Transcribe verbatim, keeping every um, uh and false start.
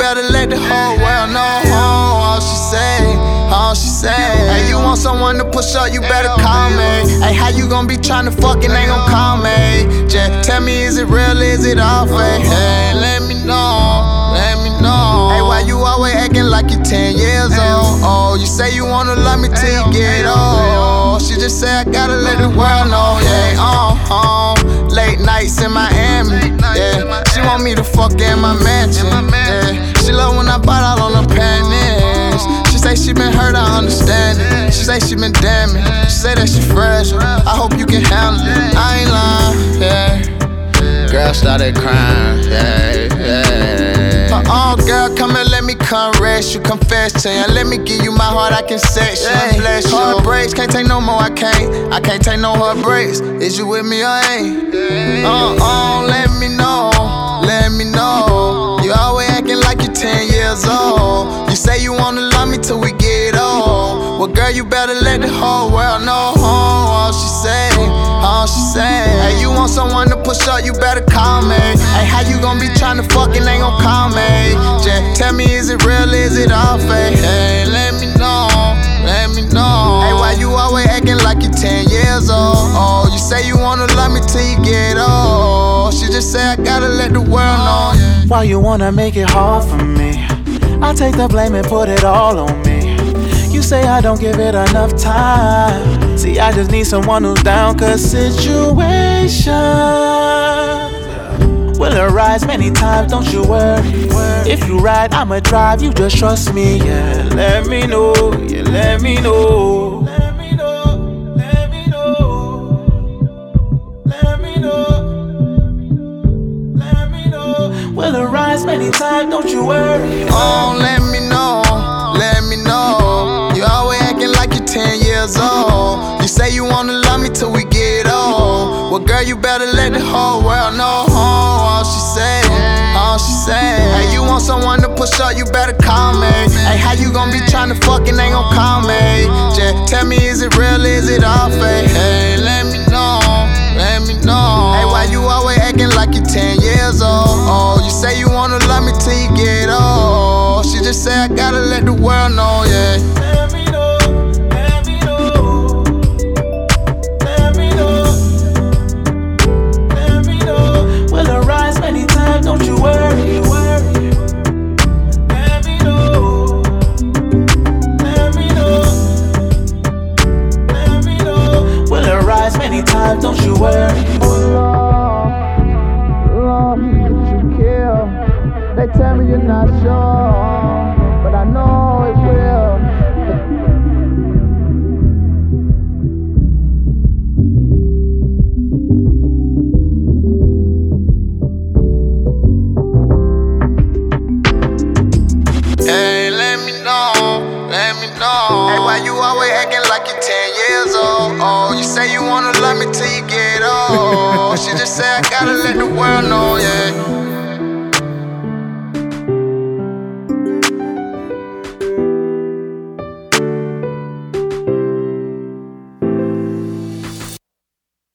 better let the whole world know. All she say, all she say. Hey, you want someone to push up, you better call me. Hey, how you gon' be tryna fuck and ain't gon' call me? Just tell me, is it real, is it all fake? Hey, let me know, let me know. Hey, why you always acting like you ten years old? Oh, you say you wanna love me till you get old. She just say I gotta let the world know, yeah. Oh, oh. Late nights in Miami, yeah. She want me to fuck in my mansion, yeah. She love when I bite out on her panties. She say she been hurt, I understand it. She say she been damaged. She say that she fragile. I hope you can handle it. I ain't lying, yeah. Girl started crying, yeah, yeah. Uh-uh, girl, come and let me come rest you, confess to you. Let me give you my heart, I can sex you and bless you. Heartbreaks, can't take no more, I can't. I can't take no heartbreaks. Is you with me or ain't? Uh-uh, let me know, let me know. You always acting like you ten years old. You say you wanna love me till we get old. Well, girl, you better let the whole world know. All she say, all she say. Hey, you want someone to push up, you better call me. Hey, how you gon' be tryna fuck and ain't gon' call me? Just tell me, is it real, is it all fake? Hey, let me know, let me know. Hey, why you always acting like you ten years old? Oh, you say you wanna love me till you get old. She just say I gotta let the world know. Why you wanna make it hard for me? I take the blame and put it all on me. You say I don't give it enough time. See, I just need someone who's down, cause situation will arise many times, don't you worry. If you ride, I'ma drive, you just trust me. Yeah, let me know, yeah, let me know. Let me know, let me know. Let me know, let me know. Will arise many times, don't you worry. Oh, let me know, let me know. You always acting like you ten years old. You say you wanna love me till we get old. Well, girl, you better let the whole world know. All she say, all she say. Hey, you want someone to push up, you better call me. Hey, how you gon' be tryna fuck and ain't gon' call me? Just tell me, is it real, is it all fake? Hey, let me know, let me know. Hey, why you always acting like you ten years old? Oh, you say you wanna love me till you get old. She just say I gotta let the world know, yeah. Let me know, let me know. Let me know, let me know. Will arise many times, don't you worry, worry. Let me know, let me know. Let me know. Will arise many times, don't you worry. They tell me you're not sure, but I know it will. Hey, let me know, let me know. Hey, why you always acting like you ten years old? Oh, you say you wanna love me till you get old. She just say I gotta let the world know, yeah.